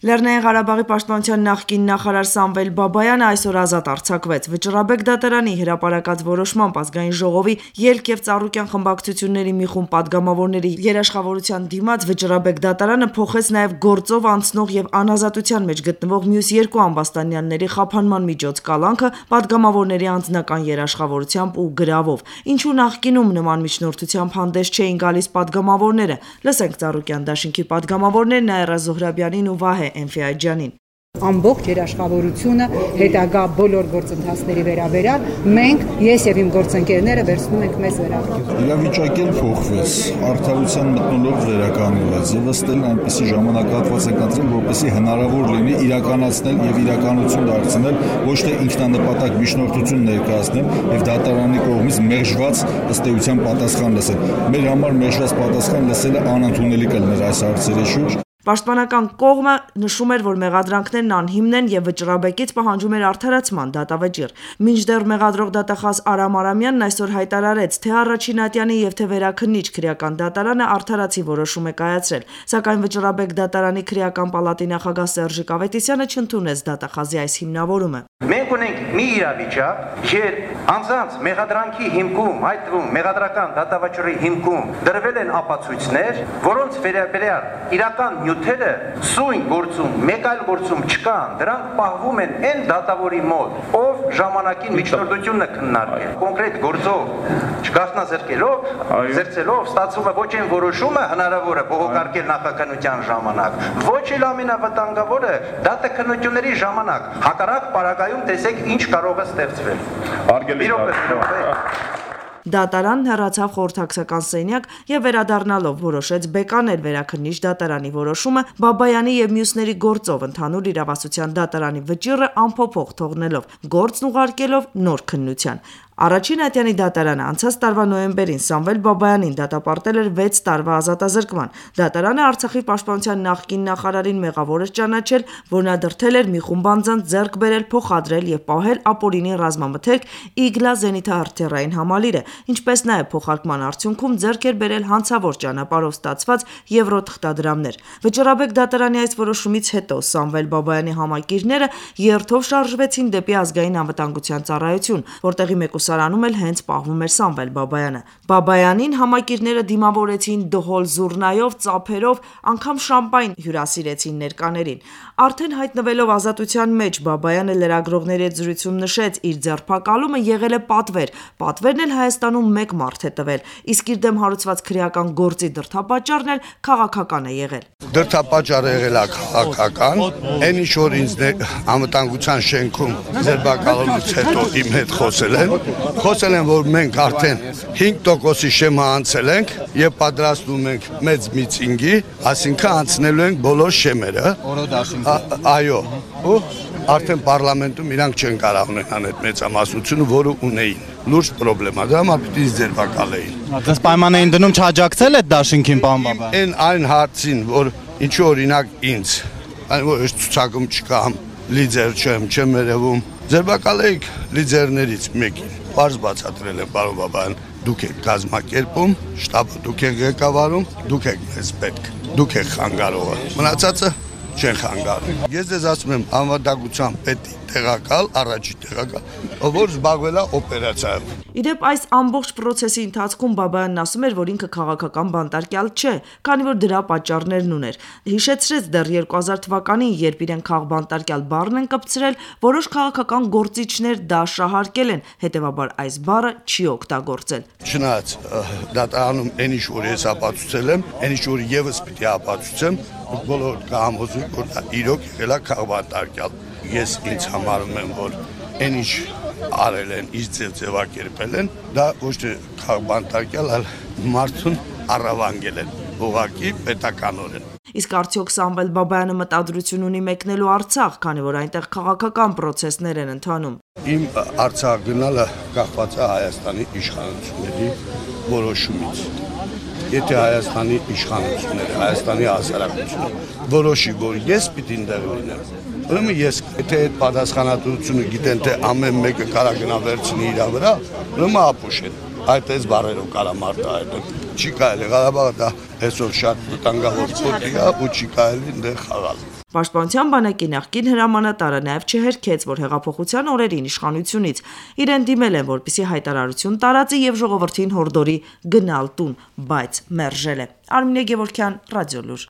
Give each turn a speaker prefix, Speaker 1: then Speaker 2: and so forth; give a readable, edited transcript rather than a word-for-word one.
Speaker 1: Լեռնային Ղարաբաղի պաշտպանության նախկին նախարար Սամվել Բաբայանը այսօր ազատ արձակվեց։ Վճռաբեկ դատարանի հրապարակած որոշմամբ ազգային ժողովի ելք եւ ծառուկյան խմբակցությունների մի խումբ падգամավորների երաշխավորության դիմաց Վճռաբեկ դատարանը փոխեց նաեւ գործով անցնող եւ անազատության մեջ գտնվող մյուս երկու ամբաստանյանների խափանման միջոց կալանքը падգամավորների անձնական երաշխավորությամբ ու գրավով։ Ինչու նախկինում նման միջնորդությամբ հանդես չէին գալիս падգամավորները։ Լսենք ծառուկյան դաշինքի падգամավորներն Այրա Զոհրաբյանին ու Վահե Էնֆիաջյանին։
Speaker 2: Ամբողջ երաշխավորությունը հետագա բոլոր գործընթացների վերաբերյալ մենք ես եւ իմ գործընկերները վերցնում ենք մեզ վերաբերյալ։
Speaker 3: Իրավիճակը փոխվեց, արդարության մթնոլորտ վերականգնվեց եւ ըստ էն այնպիսի ժամանակահատված է կտրել, որպեսզի հնարավոր լինի իրականացնել եւ իրականություն դարձնել, ոչ թե ինքնանպատակ միջնորդություն ներկայացնել եւ դատարանի կողմից մերժված ըստ էության պատասխան լսել։ Մեր համար մերժված պատասխան լսելը անընդունելի կլիներ այս հարցերի շուրջ։
Speaker 1: Պաշտպանական կողմը նշում էր, որ մեղադրանքներն անհիմն են եւ Վճռաբեկից պահանջում էր արդարացման դատավճիռ։ Մինչդեռ մեղադրող դատախազ Արամ Արամյանն այսօր հայտարարեց, թե առաջին ատյանի եւ թե վերաքննիչ քրեական դատարանը արդարացի որոշում է կայացրել, սակայն Վճռաբեկ դատարանի քրեական պալատի նախագահ Սերժիկ Ավետիսյանը չընդունեց դատախազի այս հիմնավորումը։
Speaker 4: Մենք ունենք մի իրավիճակ, երբ անձանց մեղադրանքի հիմքում, այդ թվում մեղադրական դատավճիռի հիմքում դրվել են ապացույցներ, որոնց վերաբերյալ իրական նյութերը սույն գործում, մեկ այլ գործում չկան, դրանք պահվում են այն դատավորի մոտ, ով ժամանակին միջնորդությունը քննարկել։ Կոնկրետ գործով չգասնազրկելով, զերծելով ստացվում է ոչ այն որոշումը հնարավոր է բողոքարկել նախաքննության ժամանակ, ոչ էլ ամենավտանգավորը դատաքննությունների ժամանակ։ Հակառակ պարագայում տեսեք ինչ կարող է ստեղծվել։
Speaker 1: Դատարանն հեռացավ խորհրդակցական սենյակ եւ վերադառնալով որոշեց բեկանել վերաքննիչ դատարանի որոշումը Բաբայանի եւ մյուսների գործով ընդհանուր իրավասության դատարանի վճիռը անփոփոխ թողնելով, գործն ուղարկելով նոր քննության։ Առաջին ատյանի դատարանը անցած տարվա նոյեմբերին Սամվել Բաբայանին դատապարտել էր 6 տարվա ազատազրկման։ Դատարանը Արցախի պաշտպանության նախկին նախարարին մեղավոր էր ճանաչել, որ նա դրդել էր մի խումբ անձանց ձեռք բերել, փոխադրել եւ պահել ապօրինի ռազմամթերք Իգլա զենիթահրթիռային համալիրը, ինչպես նաեւ փոխարկման արդյունքում ձեռք էր բերել հանցավոր ճանապարհով ստացված եվրո թղթադրամներ։ Վճռաբեկ դատարանի այս որոշումից հետո Սամվել Բաբայանի համակիրները երթով շարժվեցին դեպի ազգային անվտանգության ծառայություն, որտեղի մեկուսարանում էլ հենց պահվում էր Սամվել Բաբայանը։ Բաբայանին համակիրները դիմավորեցին դհոլ զուռնայով, ծափերով, անգամ շամպայն հյուրասիրեցին ներկաներին։ Արդեն հայտնվելով ազատության մեջ Բաբայանը լրագրողների հետ զրույցում նշեց, իր ձերբակալումը եղել է պատվեր։ Պատվերն էլ Հայաստանում մեկ մարդ է տվել, իսկ իր դեմ հարուցված քրեական գործի դրդապատճառն էլ քաղաքական է եղել։
Speaker 5: Դրդապատճառը եղել է քաղաքական, այն ինչ որ ինձ անվտանգության շենքում ձերբակալումից հետո իմ հետ խոսել են, որ մենք արդեն 5%-ի շեմը անցել ենք եւ պատրաստում ենք մեծ միցինգի, այսինքն անցնելու ենք բոլոր շեմերը։ Այո, ու արդեն պարլամենտում իրանք չեն կարող ունենալ այդ մեծամասնությունը, որը ունեին։ Լուրջ պրոբլեմա, դա համար պիտի ձերբակալեին։
Speaker 6: Դες պայման էին դնում չհաջակցել այդ դաշինքին, պարոն Բաբայան։
Speaker 5: Այն հարցին, որ ինչու օրինակ ինձ, այն որ ցուցակում չկամ, լիդեր չեմ երևում, ձերբակալեիք լիդերներից մեկին։ Պարզ բացատրել եմ, պարոն Բաբայան, դուք եք կազմակերպում, շտաբը դուք եք ղեկավարում, դուք եք մեզ պետք, դուք եք խանգարողը։ Մնացածը չեն խանգարում։ Ես ձեզ ասում եմ, անվտանգության պետի տեղակալ, առաջի տեղակալ, որ զբաղվել է օպերացիայով։
Speaker 1: Իդեպ այս ամբողջ process-ի ընթացքում Բաբայանն ասում էր, որ ինքը քաղաքական բանտարկյալ չէ, քանի որ դրա պատճառներն ուներ։ Հիշեցրեց դեռ 2000 թվականին, երբ իրեն քաղբանտարկյալ բառն են կպցրել, որոշ քաղաքական գործիչներ դա շահարկել են, հետևաբար այս բառը չի օգտագործել։
Speaker 5: Չնայած դատարանում այն ինչ որ ես ապացուցել եմ, այն ինչ որ եւս պիտի ապացուցեմ, բոլոր կհամոզում, որ դա իրոք եղել է քաղբանտարկյալ։ Ես ինձ համարում եմ, որ այն ինչ արել են, ինչ ձևակերպել են, դա ոչ թե քաղբանտարկյալ, այլ մարդուն առավանգել են, ուղղակի պետականորեն։
Speaker 1: Իսկ արդյոք Սամվել Բաբայանը մտադրություն ունի մեկնելու Արցախ, քանի որ այնտեղ քաղաքական process-ներ են ընթանում։
Speaker 5: Իմ Արցախ գնալը կախված է Հայաստանի իշխանությունների որոշումից։ Եթե Հայաստանի իշխանությունները, Հայաստանի հասարակությունը որոշի, որ ես պիտի ընդեղ լինեմ, ուրեմն ես, եթե այդ պատասխանատվությունը գիտեն, թե ամեն մեկը կարա գնա վերցնի իր վրա, ուրեմն ապուշ են, այդպես բառերով կարա մարդը այդել։ չի կարելի, Ղարաբաղը դա այսօր շատ վտանգավոր գոտի է ու չի կարելի այնտեղ խաղալ։
Speaker 1: Պաշտպանության բանակի նախկին հրամանատարը նաև չհերքեց, որ հեղափոխության օրերին իշխանությունից իրեն դիմել են, որպեսզի հայտարարություն տարածի եւ ժողովրդին հորդորի գնալ տուն, բայց մերժել է։ Արմինե Գևորգյան, Ռադիոլուր։